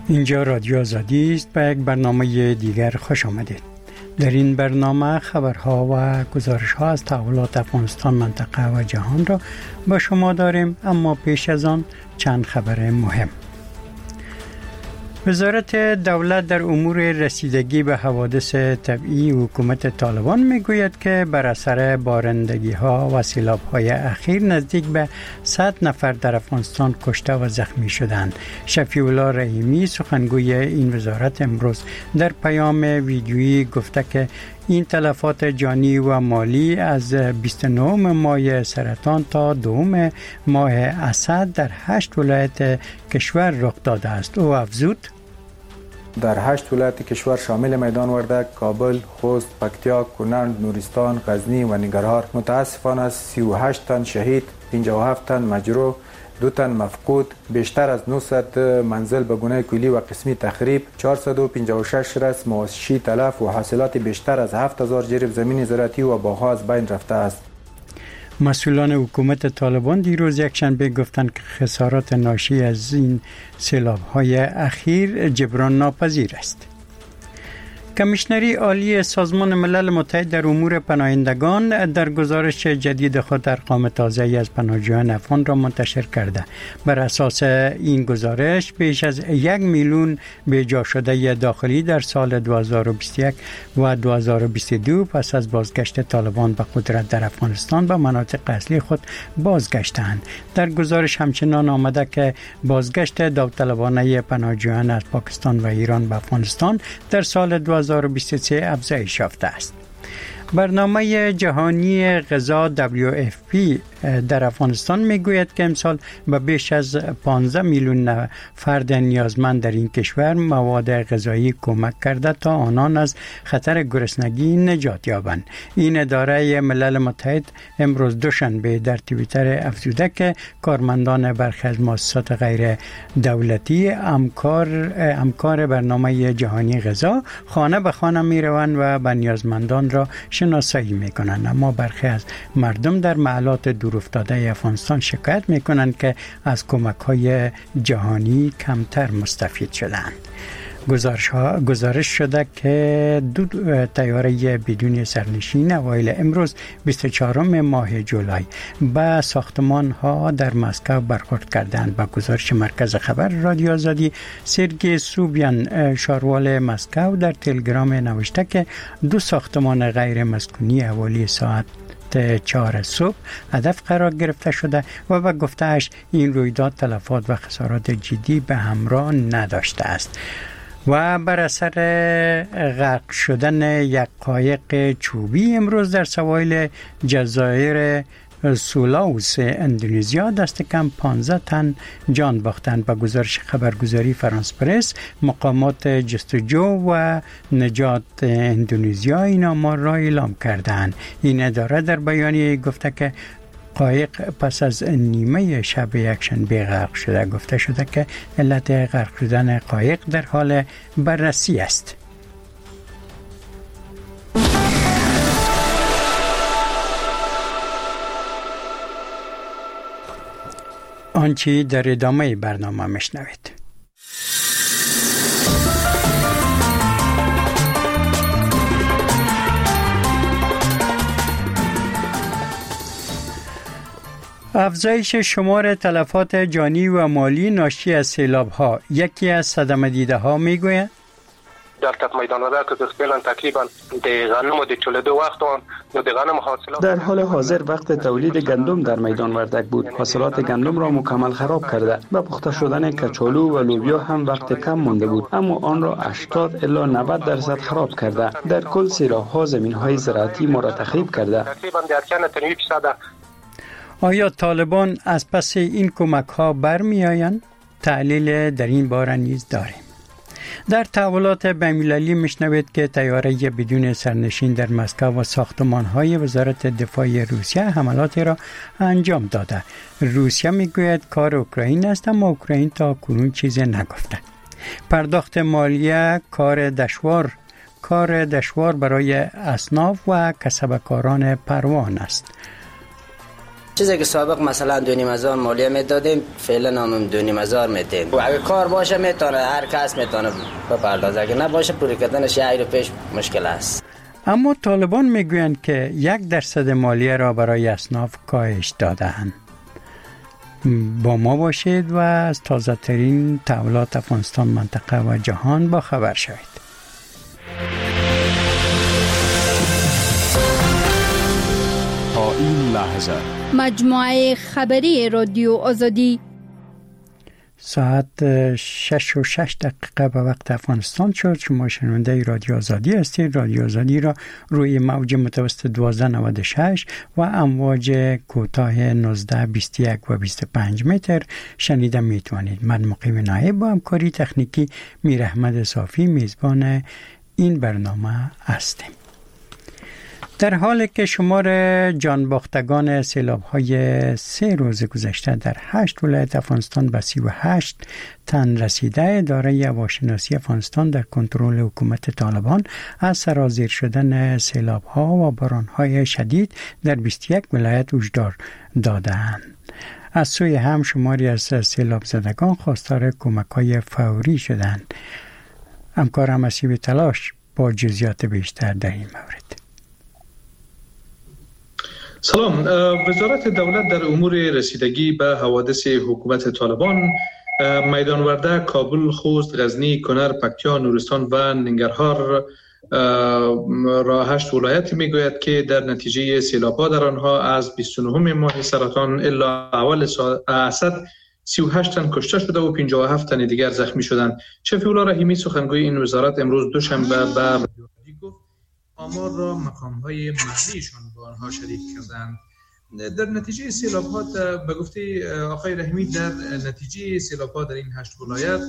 اینجا رادیو آزادی است. به یک برنامه دیگر خوش آمدید. در این برنامه خبرها و گزارش‌ها از تحولات افغانستان، منطقه و جهان را با شما داریم، اما پیش از آن چند خبر مهم. وزارت دولت در امور رسیدگی به حوادث طبیعی حکومت طالبان میگوید که بر اثر بارندگی‌ها و سیلاب‌های اخیر نزدیک به 100 نفر در افغانستان کشته و زخمی شدند. شفیع الله رحیمی سخنگوی این وزارت امروز در پیام ویدیویی گفته که این تلفات جانی و مالی از 29 ماه سرطان تا 2 ماه اسد در 8 ولایت کشور رخ داده است. او افزود: در 8 ولایت کشور شامل میدان وردک، کابل، خوست، پکتیا، کنند، نورستان، غزنی و ننگرهار متاسفانه 38 تن شهید، 57 تن مجروح، 2 تن مفقود، بیشتر از 900 منزل به گونه کلی و قسمی تخریب، 456 رسم مواشی تلف و حاصلات بیشتر از 7000 جریب زمین زراعتی و باغ‌ها از بین رفته است. مسئولان حکومت طالبان دیروز یکشنبه گفتند که خسارات ناشی از این سیلاب‌های اخیر جبران ناپذیر است. کمیشنری عالی سازمان ملل متحد در امور پناهندگان در گزارش جدید خود ارقام تازه‌ای از پناهجویان افغان را منتشر کرده. بر اساس این گزارش بیش از 1 میلیون بی‌جا شده داخلی در سال 2021 و 2022 پس از بازگشت طالبان به قدرت در افغانستان به مناطق اصلی خود بازگشتند. در گزارش همچنان آمده که بازگشت داوطلبانه پناهجویان از پاکستان و ایران به افغانستان در سال 2023 افزایش یافته است. برنامه جهانی غذا WFP در افغانستان میگوید که امسال به بیش از 15 میلیون فرد نیازمند در این کشور مواد غذایی کمک کرده تا آنان از خطر گرسنگی نجات یابند. این اداره ملل متحد امروز دوشنبه در توییتر افزوده که کارمندان برخی از مؤسسات غیر دولتی همکار برنامه جهانی غذا خانه به خانه می روند و به نیازمندان را شناسایی می کنند، اما برخی از مردم در محلات دورافتاده افغانستان شکایت می کنند که از کمک های جهانی کمتر مستفید شدند. گزارش شده که 2 طیاره بدون سرنشین اوایل امروز 24 ماه جولای به ساختمان ها در مسکو برخورد کردند. با گزارش مرکز خبر رادیو آزادی، سرگئی سوبیان شاروال مسکو در تلگرام نوشته که 2 ساختمان غیر مسکونی حوالی ساعت 4 صبح هدف قرار گرفته شده و به گفته‌اش این رویداد تلفات و خسارات جدی به همراه نداشته است. و بر اثر غرق شدن یک قایق چوبی امروز در سواحل جزایر سولاوس اندونزیا دست کم 15 تن جان باختند. با گزارش خبرگزاری فرانس پرس، مقامات جستجو و نجات اندونزیا این آمار را اعلام کردند. این اداره در بیانیه گفته که قایق پس از نیمه شب یکشنبه غرق شده. گفته شده که علت غرق شدن قایق در حال بررسی است. آنچه در ادامه برنامه میشنوید. افزایش شمار تلفات جانی و مالی ناشی از سیلاب‌ها یکی از صدمه دیده ها میگوید در تک میدان وردک که فعلا تقریبا د غنم د چولدو وخت و د غنم حاصلات در حال حاضر وقت تولید گندم در میدان وردک بود. حاصلات گندم را مکمل خراب کرده. به پخته شدن کچالو و لوبیا هم وقت کم مانده بود، اما آن را 80 الی 90% خراب کرده. در کل سیلاب‌ها زمین‌های زراعتی ما را تخریب کرده. تقریبا در چند تا 1%. آیا طالبان از پس این کمک ها برمی آیند؟ تحلیل در این باره نیز داریم. در تحولات بین‌المللی میشنوید که طیاره بدون سرنشین در مسکو و ساختمان‌های وزارت دفاع روسیه حملاتی را انجام داده. روسیه میگوید کار اوکراین است، اما اوکراین تا کنون چیزی نگفته. پرداخت مالیه کار دشوار برای اصناف و کسبکاران پروان است. چیزی که سابق مثلا 2,500 مالیه میدادیم فعلا هم 2,500 میدیم. اگه کار باشه میتونه هر کس میتونه بپردازه، اگه نباشه پوری کردنش یه پیش مشکل است. اما طالبان میگویند که 1% مالیه را برای اصناف کاهش داده‌اند. با ما باشید و از تازه ترین تحولات افغانستان، منطقه و جهان با خبر شوید. تا این لحظه مجموعه خبری رادیو آزادی ساعت 6:06 به وقت افغانستان شد. شما شنونده رادیو آزادی هستید. رادیو آزادی را روی موج متوسط 1296 و امواج کوتاه 19، 21 و 25 متر شنیده میتوانید. من مقیم نایب با همکاری تکنیکی میر احمد صافی میزبان این برنامه هستیم. در حالی که شمار جانباختگان سیلاب‌های 3 روز گذشته در 8 ولایت افغانستان به 38 تن رسیده، اداره هواشناسی افغانستان در کنترل حکومت طالبان از سرازیر شدن سیلاب‌ها و باران‌های شدید در 21 ولایت هشدار داده‌اند. از سوی هم شماری از سیلاب زدگان خواستار کمک‌های فوری شدند. همکارم اسیب تلاش با جزئیات بیشتر در این مورد. سلام. وزارت دولت در امور رسیدگی به حوادث حکومت طالبان میدان وردک، کابل، خوست، غزنی، کنر، پکتیا، نورستان و ننگرهار را 8 ولایت میگوید که در نتیجه سیلاب‌ها در آنها از 29 ماه سرطان الا اول اسد 38 تن کشته شده و 57 تن دیگر زخمی شدند. شفیع الله رحیمی سخنگوی این وزارت امروز دوشنبه به آمار را مقام‌های محلیشان با آنها شریک کردند. در نتیجه سیلاب‌ها به گفته آقای رحیمی در نتیجه سیلاب‌ها در این 8 ولایت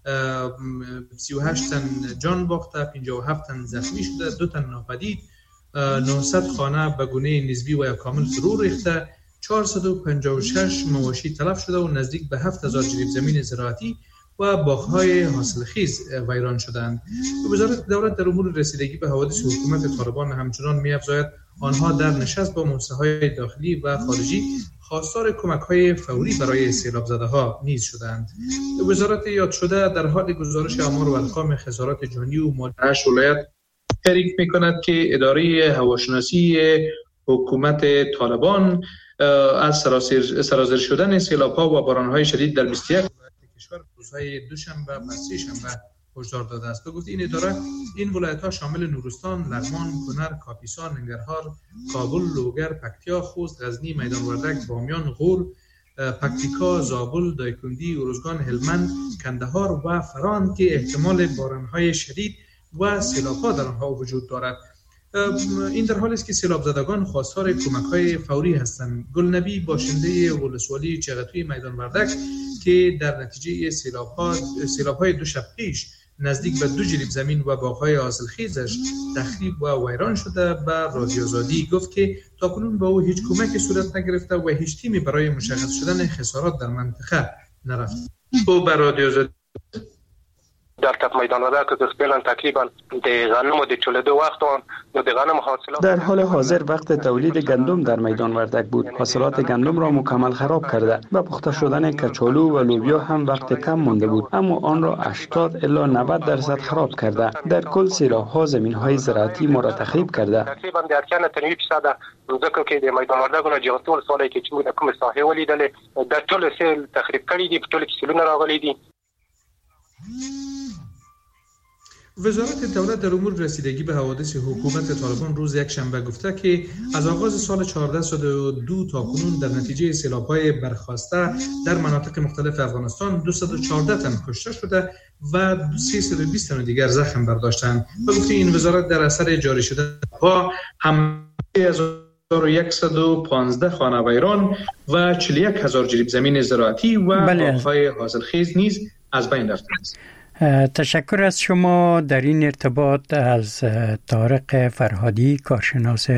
38 تن جان باخته، 57 تن زخمی شده، 2 تن ناپدید، 900 خانه به گونه نسبی و یا کامل فرو ریخته، 456 مواشی تلف شده و نزدیک به 7000 جریب زمین زراعتی و باغ‌های حاصلخیز ویران شدند. وزارت دولت در امور رسیدگی به حوادث حکومت طالبان همچنان می‌افزاید آنها در نشست با مؤسسه‌های داخلی و خارجی خواستار کمک‌های فوری برای سیلاب زده‌ها نیز شدند. وزارت یاد شده در حال گزارش آمار و ارقام خسارات جانی و مالی 8 ولایت تحریک می‌کند که اداره هواشناسی حکومت طالبان از سرازیر شدن سیلاب‌ها و باران‌های شدید در 21 کشور روزهای دوشنبه و سه شنبه هشدار داده است. به گفته این اداره این ولایت‌ها شامل نورستان، لغمان، کنر، کاپیسا، ننگرهار، کابل، لوگر، پکتیا، خوست، غزنی، میدان وردک، بامیان، غور، پکتیکا، زابل، دایکندی، ارزگان، هلمند، کندهار و فران که احتمال باران‌های شدید و سیلاب‌ها در آنها وجود دارد. این در حالی است که سیلاب زدگان خواستار کمک‌های فوری هستند. گلنبی باشنده ولسوالی چغتوی میدان وردک که در نتیجه سیلاب‌های 2 شب پیش نزدیک به 2 جریب زمین و باغ‌های حاصلخیزش تخریب و ویران شده به رادیو آزادی گفت که تاکنون به او هیچ کمکی صورت نگرفته و هیچ تیمی برای مشخص شدن خسارات در منطقه نرفت. او به رادیو آزادی در تپ میدان وردک که فعلا تقریبا د غنم د چولده وخت و د غنم حاصلات در حال حاضر وقت تولید گندم در میدان وردک بود. حاصلات گندم را مکمل خراب کرده و پخته شدن کچالو و لوبیا هم وقت کم مانده بود، اما آن را 80 الی 90% خراب کرده. در کل سیلاب‌ها زمین‌های زراعتی ما را تخریب کرده. تقریبا د ارکان تنوی% ځکه کې د میدان وردک نه جغتول سوالای کې چې کوم ساحه ولیدل د ټول سیل تخریب کړي دي، په ټول کې سیلونه راغلي دي. وزارت دولت در امور رسیدگی به حوادث حکومت طالبان روز یک شنبه گفته که از آغاز سال 1402 تا کنون در نتیجه سیلاب‌های برخاسته در مناطق مختلف افغانستان 214 تن کشته شده و 320 تن دیگر زخم برداشتند. به گفته این وزارت در اثر جاری شدن هم از 1115 خانه ویران و 41000 جریب زمین زراعتی و باغ‌های حاصلخیز نیز از بین رفته است. تشکر از شما. در این ارتباط از طارق فرهادی کارشناس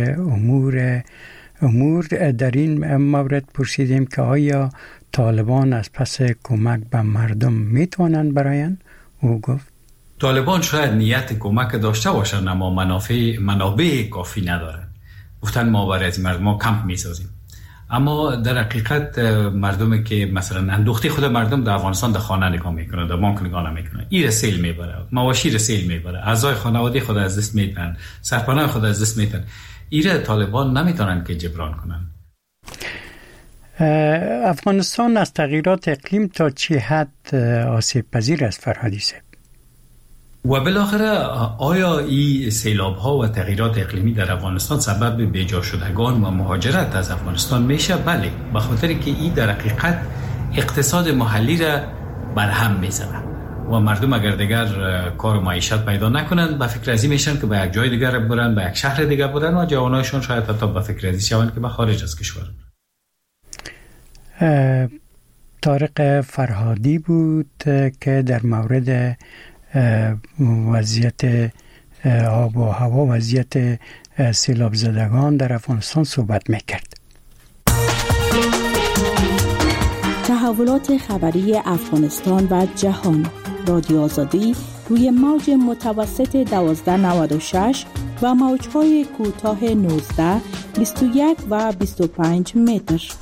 امور در این مورد پرسیدیم که آیا طالبان از پس کمک به مردم میتوانند برایند؟ او گفت طالبان شاید نیت کمک داشته باشند اما منابع کافی ندارند. گفتن ما برای از مردم کمپ میسازیم. اما در حقیقت مردمی که مثلا اندوخته خود مردم در افغانستان در خانه نگاه میکنه، در بانک نگاه نمیکنه، این رسیل میبره، مواشی رسیل میبره، اعضای خانواده خود از دست میدن، سرپناه خود از دست میدن. ایره طالبان نمیتونن که جبران کنن. افغانستان از تغییرات اقلیم تا چه حد آسیب پذیر است فرهادی صاحب؟ و بالاخره آیا این سیلاب ها و تغییرات اقلیمی در افغانستان سبب بیجا شدگان و مهاجرت از افغانستان میشه؟ بله، به خاطر که این در حقیقت اقتصاد محلی را برهم میزنه و مردم اگر دیگر کار و معیشت پیدا نکنند به فکر ازی میشن که به یک جای دیگر برن، به یک شهر دیگر برن و جوانایشون شاید حتی به فکر ازی شوند که به خارج از کشور. طارق فرهادی بود که در مورد وضعیت آب و هوا، وضعیت سیلاب زدگان در افغانستان صحبت میکرد. تحولات خبری افغانستان و جهان. رادیو آزادی روی موج متوسط 1296 و موج‌های کوتاه 19، 21 و 25 متر.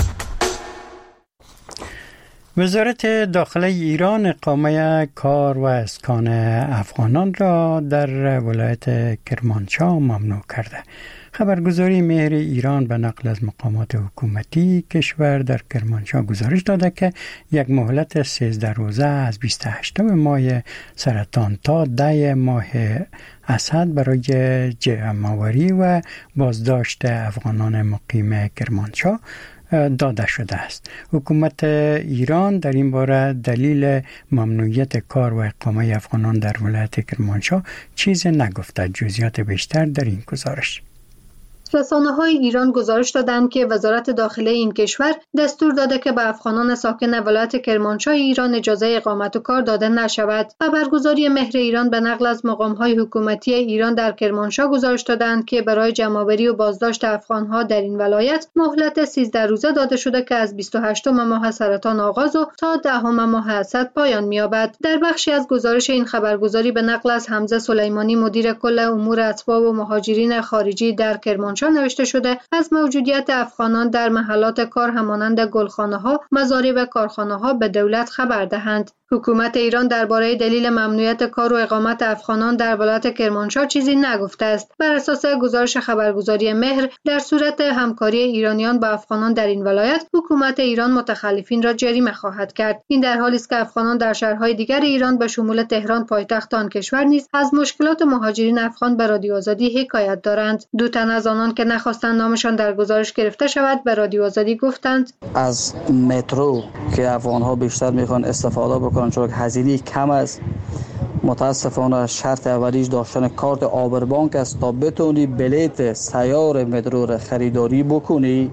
وزارت داخله ایران اقامه کار و اسکان افغانان را در ولایت کرمانشاه ممنوع کرده. خبرگزاری مهر ایران به نقل از مقامات حکومتی کشور در کرمانشاه گزارش داده که یک مهلت 13 روزه از 28 ماه سرطان تا 10 ماه اسد برای جمع‌آوری و بازداشت افغانان مقیم کرمانشاه داده شده است. حکومت ایران در این باره دلیل ممنوعیت کار و اقامه افغانان در ولایت کرمانشاه چیز نگفته. جزئیات بیشتر در این گزارش. رسانه‌های ایران گزارش دادند که وزارت داخله این کشور دستور داده که به افغانان ساکن ولایت کرمانشاه ایران اجازه اقامت و کار داده نشود. خبرگزاری مهر ایران به نقل از مقام‌های حکومتی ایران در کرمانشاه گزارش دادند که برای جمع‌آوری و بازداشت افغان‌ها در این ولایت مهلت 13 روزه داده شده که از 28 ماه سرطان آغاز و تا 10 ماه اسد پایان می‌یابد. در بخشی از گزارش این خبرگزاری به نقل از حمزه سلیمانی مدیر کل امور اتباع و مهاجرین خارجی در کرمانشاه نوشته شده از موجودیت افغانان در محلات کار همانند گلخانه‌ها، مزارع و کارخانه‌ها به دولت خبر دهند. حکومت ایران درباره دلیل ممنوعیت کار و اقامت افغانان در ولایت کرمانشاه چیزی نگفته است. بر اساس گزارش خبرگزاری مهر، در صورت همکاری ایرانیان با افغانان در این ولایت، حکومت ایران متخلفین را جریمه خواهد کرد. این در حالی است که افغانان در شهرهای دیگر ایران به شمول تهران پایتخت آن کشور نیز از مشکلات مهاجرین افغان به رادیو آزادی حکایت دارند. دو تن از آنان که نخواستند نامشان در گزارش گرفته شود به رادیو آزادی گفتند از مترو که افغان‌ها بیشتر میخوان استفاده بکنن چون هزینه کم است. متاسفانه شرط اولیش داشتن کارت آبربانک است تا بتونی بلیت سیار مترو را خریداری بکنی.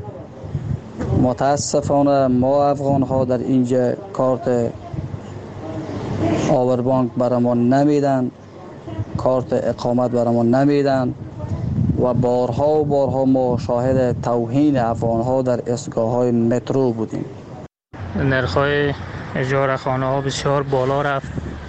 متاسفانه ما افغان‌ها در اینجا کارت آبربانک برامون نمیدن، کارت اقامت برامون نمیدن و بارها ما شاهد توهین افغان‌ها در ایستگاه‌های مترو بودیم. نرخ‌های اجاره خانه‌ها بسیار بالا رفت.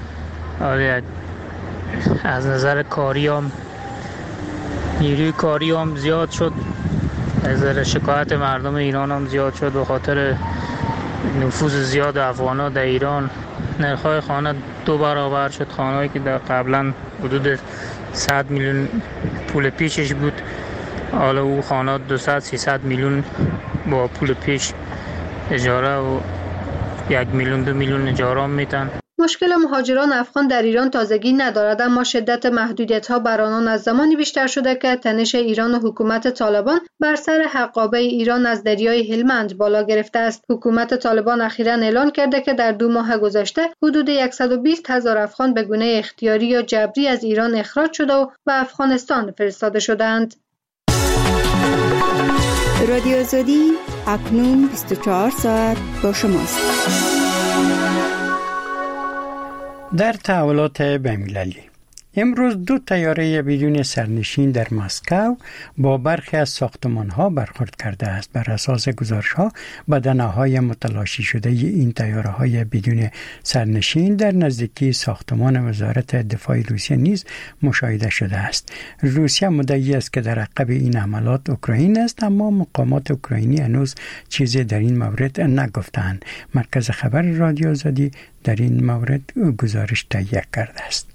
از نظر کاری هم نیروی کاری هم زیاد شد. از نظر شکایت مردم ایران هم زیاد شد به خاطر نفوذ زیاد افغان‌ها در ایران. نرخ‌های خانه 2 برابر شد. خانه‌ای که در قبلا حدود 100 میلیون پول پیشش بود، حالا او خانه 200-300 میلیون با پول پیش اجاره و 1 میلیون 2 میلیون اجاره میتن. مشکل مهاجران افغان در ایران تازگی ندارد، اما شدت محدودیت‌ها بر آنان از زمانی بیشتر شده که تنش ایران و حکومت طالبان بر سر حقابه ایران از دریای هلمند بالا گرفته است. حکومت طالبان اخیراً اعلان کرده که در 2 ماه گذشته حدود 120,000 افغان به گونه اختیاری یا جبری از ایران اخراج شده و به افغانستان فرستاده شدند. رادیو آزادی اکنون 24 ساعت با شماست. در تحولات بین‌المللی امروز 2 طیاره بدون سرنشین در مسکو با برخی از ساختمان‌ها برخورد کرده است. بر اساس گزارش‌ها بدنه‌های متلاشی شده این طیاره‌های بدون سرنشین در نزدیکی ساختمان وزارت دفاع روسیه نیز مشاهده شده است. روسیه مدعی است که در عقب این حملات اوکراین است، اما مقامات اوکراینی هنوز چیزی در این مورد نگفتند. مرکز خبر رادیو آزادی در این مورد گزارش تهیه کرده است.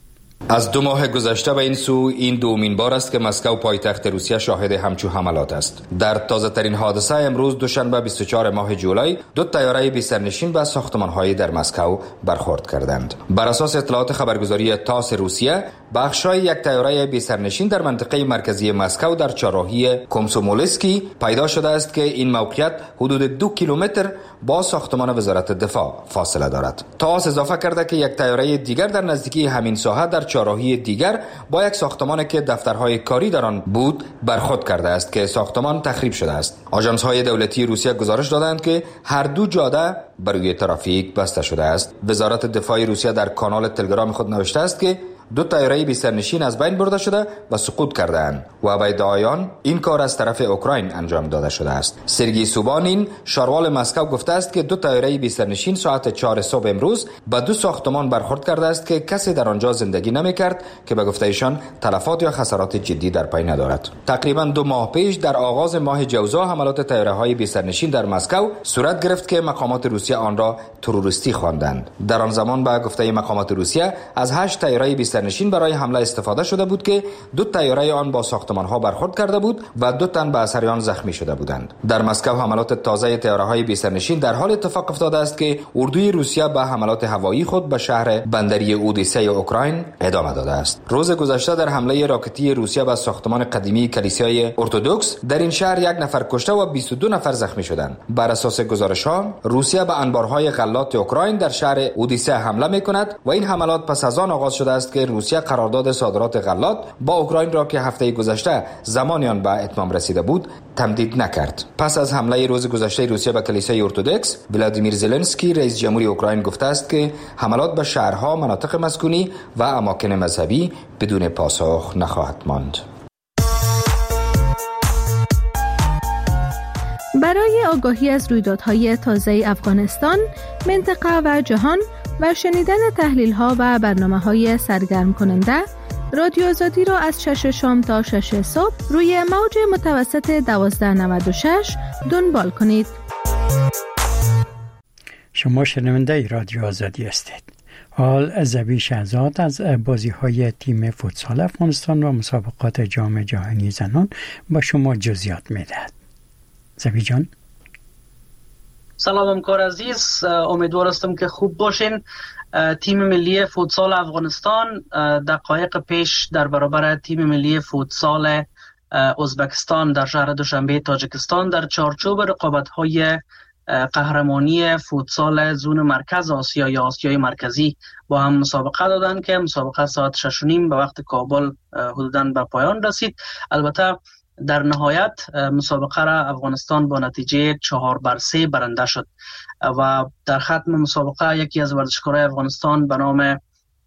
از 2 ماه گذشته به این سو این دومین بار است که مسکو پایتخت روسیه شاهد همچو حملات است. در تازه ترین حادثه امروز دوشنبه 24 ماه جولای 2 طیاره بی سرنشین به ساختمان‌های در مسکو برخورد کردند. بر اساس اطلاعات خبرگزاری تاس روسیه، بخشای یک طیاره بی سرنشین در منطقه مرکزی مسکو در چهارراهی کومسومولسکی پیدا شده است که این موقعیت حدود 2 کیلومتر با ساختمان وزارت دفاع فاصله دارد. تاس اضافه کرده که یک طیاره دیگر در نزدیکی همین ساحه در چهارراهی دیگر با یک ساختمان که دفترهای کاری در آن بود برخورد کرده است که ساختمان تخریب شده است. آژانس‌های دولتی روسیه گزارش دادند که هر 2 جاده برای ترافیک بسته شده است. وزارت دفاع روسیه در کانال تلگرام خود نوشته است که 2 طیاره بی سرنشین از بین برده شده و سقوط کرده‌اند و به ادعای آن این کار از طرف اوکراین انجام داده شده است. سرگئی سوبانین شاروال مسکو گفته است که 2 طیاره بی سرنشین ساعت 4 صبح امروز به 2 ساختمان برخورد کرده است که کسی در آنجا زندگی نمی‌کرد که به گفته ایشان تلفات یا خسارات جدی در پی ندارد. تقریباً 2 ماه پیش در آغاز ماه جوزا حملات طیاره‌های بی سرنشین در مسکو صورت گرفت که مقامات روسیه آن را تروریستی خواندند. در آن زمان به گفته مقامات روسیه از 8 طیاره بی سرنشین برای حمله استفاده شده بود که 2 طیاره آن با ساختمان‌ها برخورد کرده بود و 2 تن به اثر آن زخمی شده بودند. در مسکو حملات تازه طیاره‌های بی سرنشین در حال اتفاق افتاده است که اردوی روسیه به حملات هوایی خود به شهر بندری اودیسه اوکراین ادامه داده است. روز گذشته در حمله راکتی روسیه به ساختمان قدیمی کلیسای ارتدوکس در این شهر 1 نفر کشته و 22 نفر زخمی شدند. بر اساس گزارش‌ها روسیه به انبارهای غلات اوکراین در شهر اودیسه حمله می‌کند و این حملات پس از آن آغاز شده است که روسیه قرارداد صادرات غلات با اوکراین را که هفته گذشته زمانی آن به اتمام رسیده بود تمدید نکرد. پس از حمله روز گذشته روسیه به کلیسای ارتدوکس، ولادیمیر زلنسکی رئیس جمهوری اوکراین گفته است که حملات به شهرها، مناطق مسکونی و اماکن مذهبی بدون پاسخ نخواهد ماند. برای آگاهی از رویدادهای تازه افغانستان، منطقه و جهان و شنیدن تحلیل‌ها و برنامه‌های سرگرم کننده، رادیو آزادی را از 6 شام تا 6 صبح روی موج متوسط 1296 دنبال کنید. شما شنونده رادیو آزادی هستید. حال زبی شهزاد از بازی‌های تیم فوتسال افغانستان و مسابقات جام جهانی زنان با شما جزئیات می‌دهد. زبی جان. سلام همکار عزیز، امیدوار هستم که خوب باشین. تیم ملی فوتسال افغانستان دقایق پیش در برابر تیم ملی فوتسال ازبکستان در شهر دوشنبه تاجیکستان در چارچوب رقابت‌های قهرمانی فوتسال زون مرکز آسیا یا آسیای مرکزی با هم مسابقه دادن که مسابقه ساعت 6:30 به وقت کابل حدوداً به پایان رسید. البته در نهایت مسابقه را افغانستان با نتیجه 4-3 برنده شد و در ختم مسابقه یکی از ورزشکاران افغانستان به نام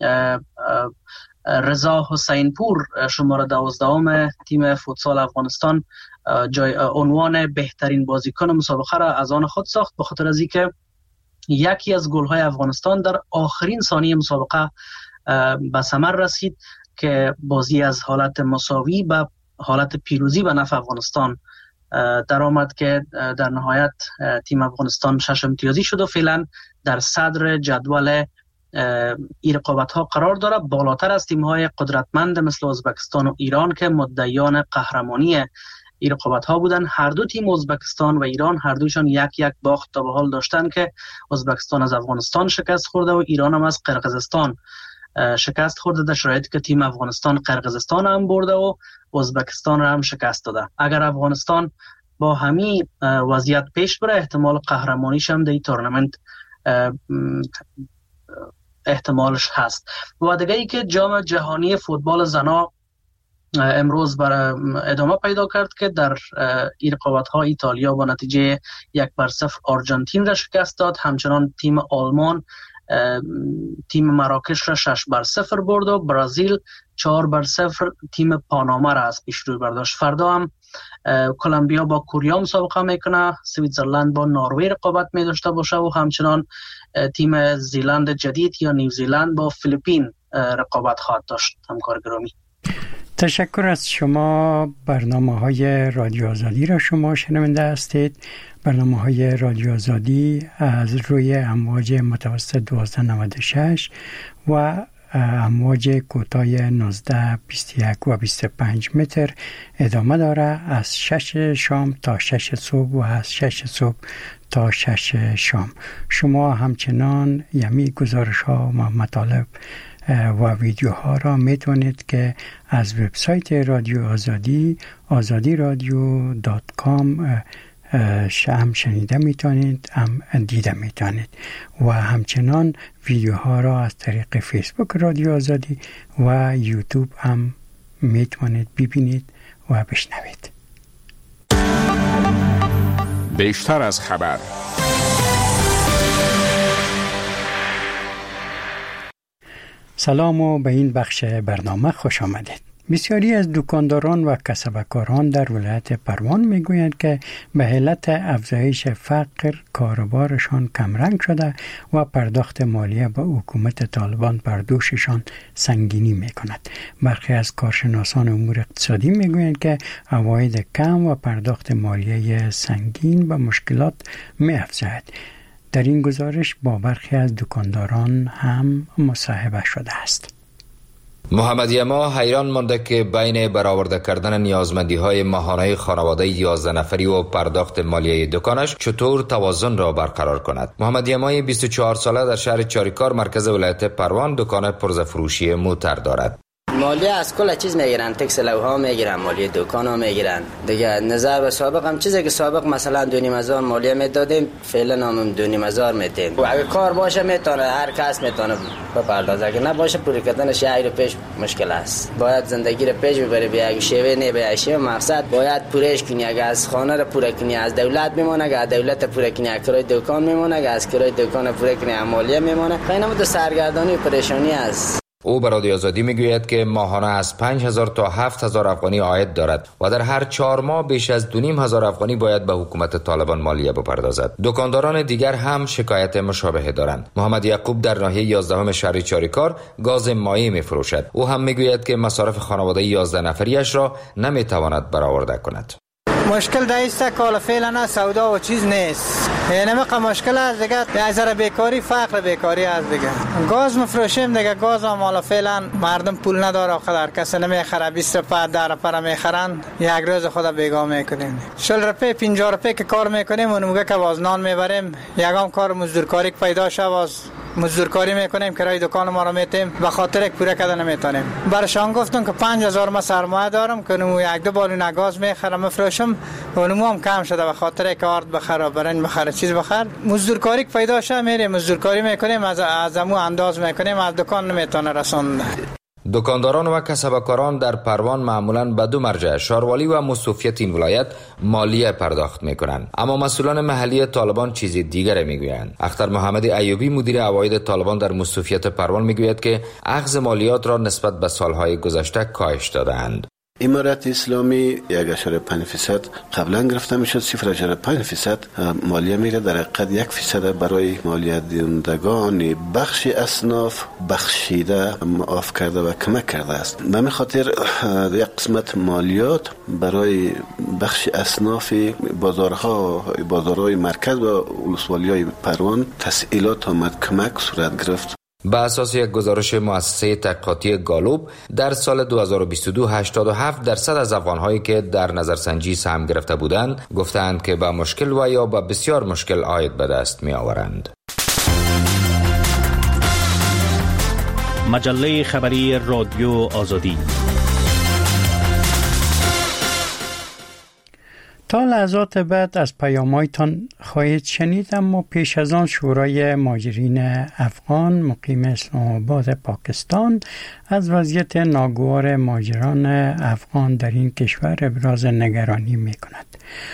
رضا حسین پور شماره 12 تیم فوتسال افغانستان عنوان بهترین بازیکن مسابقه را از آن خود ساخت، به خاطر از اینکه یکی از گل‌های افغانستان در آخرین ثانیه مسابقه به ثمر رسید که بازی از حالت مساوی به حالت پیروزی به نفع افغانستان در آمد که در نهایت تیم افغانستان 6 امتیازی شد و فعلا در صدر جدول این رقابت‌ها قرار داره، بالاتر از تیم‌های قدرتمند مثل ازبکستان و ایران که مدعیان قهرمانی این رقابت‌ها بودن. هر دو تیم ازبکستان و ایران هر دوشان یک باخت تا به حال داشتن که ازبکستان از افغانستان شکست خورده و ایران هم از قرقیزستان شکست خورده، در شرایطی که تیم افغانستان قرقیزستان هم برده و ازبکستان را هم شکست داده. اگر افغانستان با همین وضعیت پیش بره احتمال قهرمانیش هم در این تورنمنت احتمالش هست. و دیگه ای که جام جهانی فوتبال زنا امروز بر ادامه پیدا کرد که در این رقابت‌ها ایتالیا با نتیجه 1-0 آرژانتین را شکست داد. همچنان تیم آلمان تیم مراکش را 6-0 برد و برزیل 4-0 تیم پاناما را از پیش روی برداشت. فردا هم کلمبیا با کره مسابقه میکنه، سوئیسرلند با نروژ رقابت می داشته باشه و همچنان تیم زیلند جدید یا نیوزیلند با فیلیپین رقابت خواهد داشت. همکار گرامی، تشکر از شما. برنامه‌های رادیو آزادی را شما شنونده هستید. برنامه‌های رادیو آزادی از روی امواج متوسط 1296 و امواج کوتاه 19، 21 و 25 متر ادامه داره، از 6 شام تا 6 صبح و از 6 صبح تا 6 شام. شما همچنان یمی گزارش ها و مطالب و ویدیوها را میتونید که از وبسایت رادیو آزادی azadiradio.com هم شنیده میتونید، هم دیده میتونید و همچنان ویدیوها را از طریق فیسبوک رادیو آزادی و یوتیوب هم میتونید ببینید و بشنوید. بیشتر از خبر. سلام و به این بخش برنامه خوش آمدید. بسیاری از دکانداران و کسبکاران در ولایت پروان میگویند که به علت افزایش فقر کاروبارشان کمرنگ شده و پرداخت مالیه به حکومت طالبان بر دوششان سنگینی میکند. برخی از کارشناسان امور اقتصادی میگویند که عواید کم و پرداخت مالیه سنگین به مشکلات میافزاید. در این گزارش با برخی از دکانداران هم مصاحبه شده است. محمد یما حیران مانده که بین برآورده کردن نیازمندی‌های ماهانه خانواده 11 نفری و پرداخت مالیه دکانش چطور توازن را برقرار کند. محمد یما 24 ساله در شهر چاریکار مرکز ولایت پروان دکان پرزه فروشی موتر دارد. مالیه از کل چیز میگیرن، تکس لوها میگیرن، مالیه دکان ها میگیرن دیگه. نظر به سابق هم چیزی که سابق مثلا 2,500 مالیه میدادیم فعلا هم 2,500 میدیم. و اگه کار باشه میتونه، هر کس میتونه بپردازه، اگه نباشه پوری کردنش یه رو پیش مشکل است. باید زندگی رو پیش ببری، به شیوه نه به شیوه مقصد باید پورش کنی. اگه از خانه رو پوره کنی از دولت میمونه، اگه دولت پوره کنی از کرای دکان میمونه، اگه از کرای دکان پوره کنی از مالیه میمونه. خیلی هم سرگردانی و پریشانی است. او به رادیو آزادی میگوید که ماهانه از 5,000 تا 7,000 افغانی عاید دارد و در هر 4 ماه بیش از 2,500 افغانی باید به حکومت طالبان مالیه بپردازد. دکانداران دیگر هم شکایت مشابه دارند. محمد یعقوب در ناحیه 11 شهر چاریکار گاز مایع میفروشد. او هم میگوید که مصارف خانواده 11 نفریش را نمیتواند برآورده کند. مشکل دایسته که فعلا سودا و چیز نیست، یعنی مقا مشکل است دیگه. ازر بیکاری، فقر بیکاری است دیگه. گاز مفروشیم دیگه، گاز هم حالا فعلا مردم پول نداره، خود کس نمیخره. 20 روپیه 10 روپیه میخرن، یک روز خود بیگاه میکنیم. 40 روپیه 50 روپیه که کار میکنیم، اون موقع که وازنان میبریم، یگام کار مزدورکاری پیدا شه، باز مزدورکاری میکنیم، کرای دکان ما رو میتیم، به خاطر یک پوره کردن نمیتونیم. برشان گفتم که 5,000 ما سرمایه دارم که اونم یک دو بالون گاز میخرم مفروشم، اونم هم کم شده به خاطر که آرد بخره، برن بخره، چیز بخره. مزدورکاری پیدا شه میریم مزدورکاری میکنیم، از امو انداز میکنیم، از دکان نمیتونه رسوند. دکانداران و کسبکاران در پروان معمولاً به 2 مرجع شاروالی و مستوفیت این ولایت مالیه پرداخت میکنند، اما مسئولان محلی طالبان چیز دیگر میگویند. اختر محمد ایوبی مدیر عواید طالبان در مستوفیت پروان میگوید که اخذ مالیات را نسبت به سالهای گذشته کاهش دادند. امارت اسلامی 1.5% قبلا گرفته میشد، 0.5% مالیه میره، در حقیقت 1% برای مالیه دهندگان بخش اصناف بخشیده معاف کرده و کمک کرده است. به همین خاطر یک قسمت مالیات برای بخش اصناف بازارهای مرکز و ولسوالی‌های پروان تسهیلات آمد، کمک صورت گرفت. به اساس یک گزارش مؤسسه تحقیقاتی گالوب در سال 2022 87% از افغان‌هایی که در نظرسنجی سهم گرفته بودند گفتند که به مشکل و یا به بسیار مشکل عاید به دست می‌آورند. مجله خبری رادیو آزادی. تا لحظات بعد از پیام‌هایتان خواهید شنید، اما پیش از آن شورای مهاجرین افغان مقیم اسلام آباد پاکستان از وضعیت ناگوار مهاجران افغان در این کشور ابراز نگرانی می‌کند.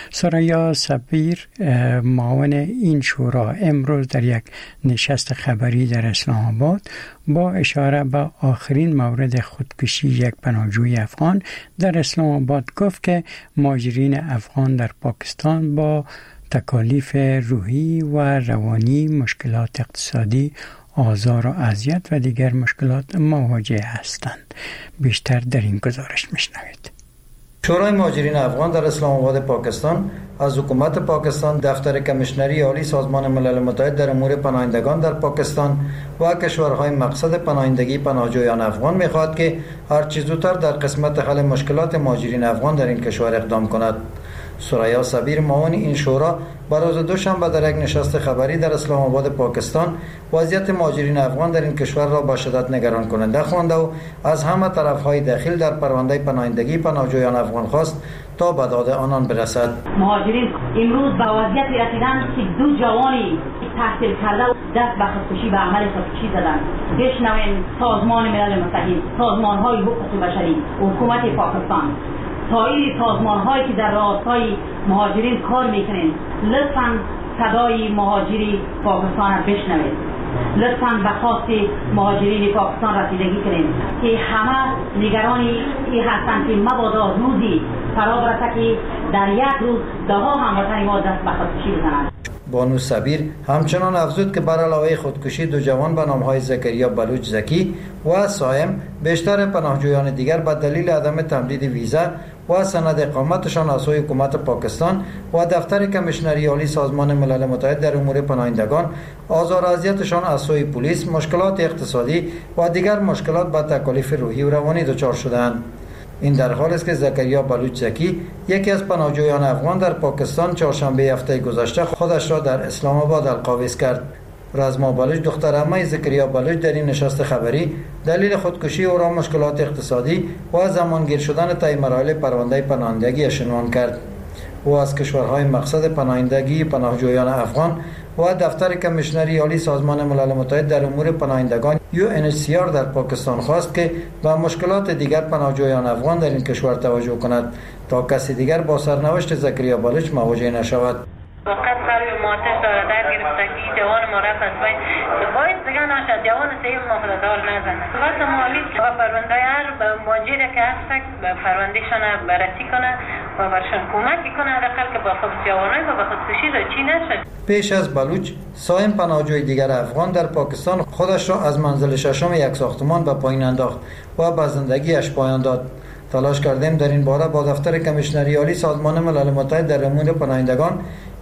ثریا صبیر معاون این شورا امروز در یک نشست خبری در اسلام آباد با اشاره به آخرین مورد خودکشی یک پناهجوی افغان در اسلام آباد گفت که مهاجرین افغان در پاکستان با تکالیف روحی و روانی، مشکلات اقتصادی، آزار و اذیت و دیگر مشکلات مواجه هستند. بیشتر در این گزارش میشنوید. شورای مهاجرین افغان در اسلام آباد پاکستان از حکومت پاکستان، دفتر کمیشنری عالی سازمان ملل متحد در امور پناهندگان در پاکستان و کشورهای مقصد پناهندگی پناهجویان افغان می‌خواهد که هر چه زودتر در قسمت حل مشکلات مهاجرین افغان در این کشور اقدام کند. ثریا صبیر معاون این شورا بر روز دوشنبه در یک نشست خبری در اسلام آباد پاکستان وضعیت مهاجرین افغان در این کشور را با شدت نگران کننده خوانده و از همه طرف‌های داخل در پرونده پناهندگی پناهجویان افغان خواست تا به داد آنان برسد. مهاجرین امروز به وضعیت رسیدند که دو جوانی تحصیل کرده و دست به خودکشی به عمل خودکشی زدند. بشنویم سازمان ملل متحد، سازمان‌های حقوق بشری، حکومت پاکستان، سایر سازمان‌هایی که در راستای مهاجرین کار می‌کنند، لطفاً صدای مهاجری پاکستان را بشنوید. لطفاً به خواست مهاجرین پاکستان رسیدگی کنید که همه نگران این هستند که مبادا روزی فرا برسد که در یک روز ده‌ها هموطن ما دست به خودکشی بزنند. بانو صبیر همچنان افزود که بر علاوه خودکشی دو جوان به نام‌های زکریا بلوچ زکی و سایم بیشتر پناهجویان دیگر به دلیل عدم تمدید ویزا و سند اقامتشان از سوی حکومت پاکستان و دفتر کمیشنری عالی سازمان ملل متحد در امور پناهندگان، آزار و اذیتشان از سوی پلیس، مشکلات اقتصادی و دیگر مشکلات با تکالیف روحی و روانی دچار شدند. این در حالی است که زکریا بلوچ زکی، یکی از پناهجویان افغان در پاکستان، چهارشنبه هفته گذشته خودش را در اسلام آباد القابض کرد. رزما بلوچ، دختر عمه زکریا بلوچ، در این نشست خبری دلیل خودکشی او را مشکلات اقتصادی و زمانگیر شدن طی مراحل پرونده پناهندگی عنوان کرد. او از کشورهای مقصد پناهندگی پناهجویان افغان و دفتر کمیشنری عالی سازمان ملل متحد در امور پناهندگان UNHCR در پاکستان خواست که به مشکلات دیگر پناهجویان افغان در این کشور توجه کند تا کسی دیگر با سرنوشت زکریا بلوچ مواجه نشود. فقط خواهی ماتش داره در گرفتگی جوان ما رفت از باید دیگه نشد جوان سیب مخلطال نزنه. وقت مالی و پرونده هر ماجره که هست به پروندهشان بررسی کنه و برشان کمکی کنه حداقل که با خود جوانای و با خودکشی را چی نشد. پیش از بلوچ، سایم پناهجوی دیگر افغان در پاکستان خودش را از منزل ششم یک ساختمان به پایین انداخت و به زندگیش پایان داد. تلاش کردیم در این باره با دفتر کمیشنری عالی سازمان ملل متحد در امور پناهندگان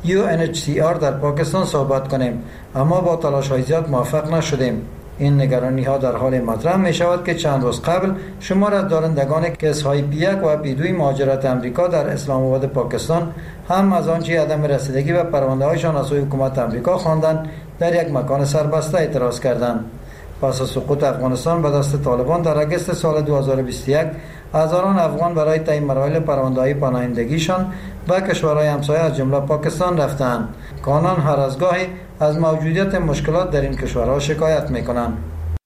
UNHCR در پاکستان صحبت کنیم، اما با تلاش‌های زیاد موفق نشدیم. این نگرانی‌ها در حال مطرح می‌شود که چند روز قبل شمار از دارندگان کیس‌های P1 و P2 مهاجرت امریکا در اسلام آباد پاکستان هم از آنچه عدم رسیدگی به پرونده‌هایشان از سوی حکومت امریکا خواندند در یک مکان سربسته اعتراض کردند. پس از سقوط افغانستان به دست طالبان در اگست سال 2021 هزاران افغان برای طی مراحل پرونده‌های پناهندگیشان به کشورهای همسایه از جمله پاکستان رفتند که آنان هر از گاهی از موجودیت مشکلات در این کشورها شکایت می‌کنند.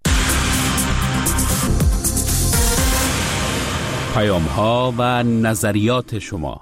پیام‌ها و نظریات شما.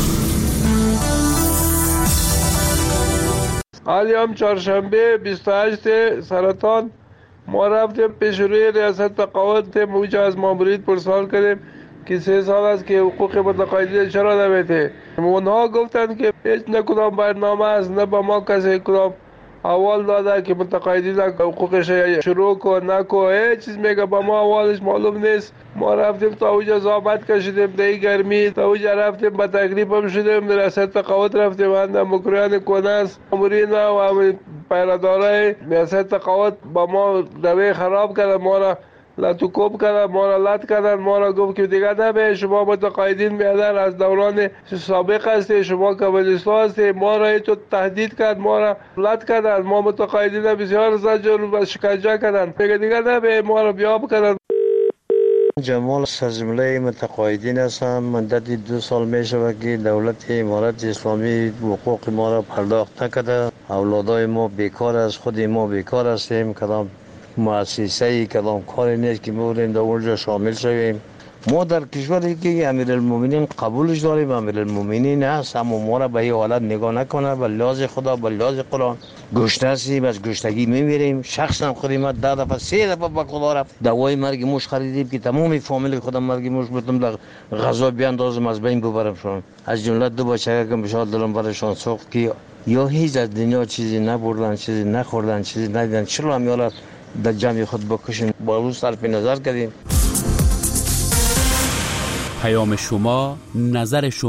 حالی هم چهارشنبه 28 سرطان ما رفتیم پیش روی ریاست تقاعد موجه از مامورین پرسان کردیم که 3 سال است که حقوق متقاعدین چرا نمیده. اونها گفتند که هیچ نکدام برنامه است، نه با ما کسی کدام اول داده که متقاعدین حقوقش شروع کن نکن، هیچ چیز میگه با ما اولش معلوم نیست. ما رفتیم تا اوجا زحمت کشیدیم در گرمی، تا اوجا رفتیم با تکلیف هم شدیم، در ریاست تقاعد رفتیم اندر مکریان کنست مامورین و پیرادارای ریاست تقاعد با ما روی خراب کرد، ما را لطوکوب کردن، ما را لط کردن، ما را گفت که دیگه نبه شما متقاعدین میادن از دوران سابق هستی، شما کمونیستا هستی، ما را تو تهدید کرد، ما را لط کردن، ما متقاعدین بسیار زجر و شکنجه کردن، میگه دیگه نبه ما را بیاب کردن. جمال سرجمله متقاعدین هستم. مدت 2 سال می شود که دولت امارت اسلامی حقوق ما را پرداخت نکرده. اولادای ما بیکار است، خود ما بیکار هستیم. کدام مؤسسه کدام کاری نیست که بودیم در اونجا شامل شویم. ما در کشوری که امیرالمومنین قبولش داریم، امیرالمومنین هست، اما ما را به این حالت نگاه نکنه. به لحاظ خدا، به لحاظ قرآن گشنه هستیم، از گشنگی میمیریم. شخصا خودی ما 10 دفعه 3 دفعه به خدا رفت دوای مرگ موش خریدیم که تمام فامیل خودم مرگ موش بودم در غذا بیاندازم از بین ببرم شون. از جمله 2 بچه که بشار دلم برشان سوخت که یا هیچ از دنیا چیزی نبردن، چیزی نخوردن، چیزی ندیدن. چرا هم یالا در جمع خود بکشن؟ با روز صرف نظر کردیم. پیام شما، نظر شما.